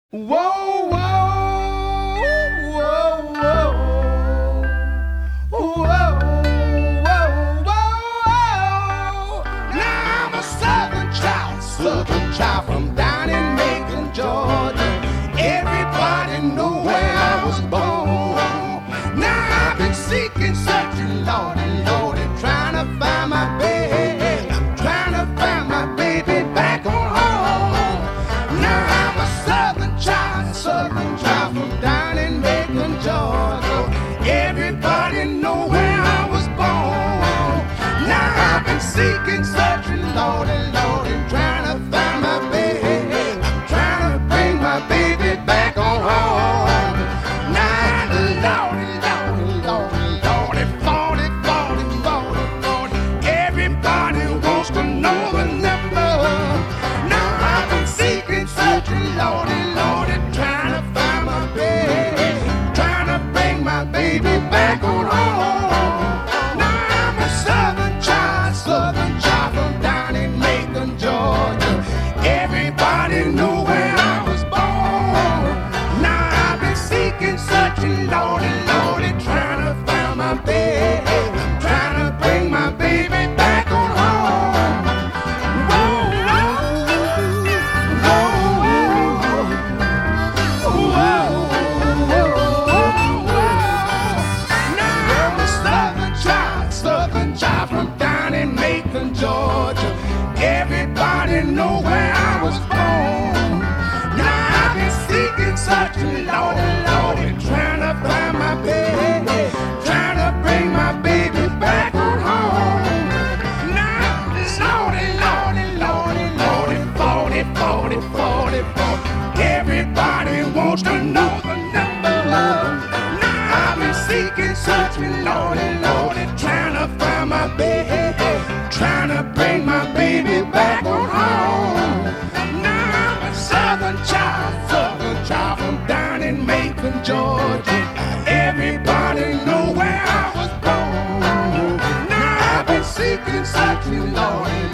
Whoa, whoa, whoa, whoa, whoa, whoa, whoa. Now I'm a southern child from down in Macon, Georgia. Everybody know where I was born. Now I've been seeking, searching, Lordy, Lordy, trying to find my baby, trying to find my baby back on home. Now I'm a southern child from down in Macon, Georgia. Everybody know where I was born. Now I've been seeking, searching, Lordy, Lordy, trying to find my baby, trying to bring my baby back on home. Now, Lordy, Lordy, Lordy, Lordy, 40, everybody wants to know the number. Now I've been seeking, searching, Lordy, Lordy, trying to find my baby, trying to bring my baby back on home. Now I'm a southern child from down in Macon, Georgia. Everybody know where I was born. Now I've been seeking, searching, Lordy, Lordy, trying to find my baby, trying to bring my baby back on home. Whoa, whoa, now I'm a southern child from down in Macon, Georgia. Everybody know where I was born. Now I've been seeking, searching, Lordy, Lordy, trying to find my baby, trying to bring my baby back on home. Now, Lordy, 40, everybody wants to know the number. Now I've been seeking, searching, Lordy, Lordy, trying to find my baby, trying to bring my baby back on home. Now I'm a southern child from down in Macon, Georgia. Everybody know where I was born. Now I've been seeking, searching, Lordy,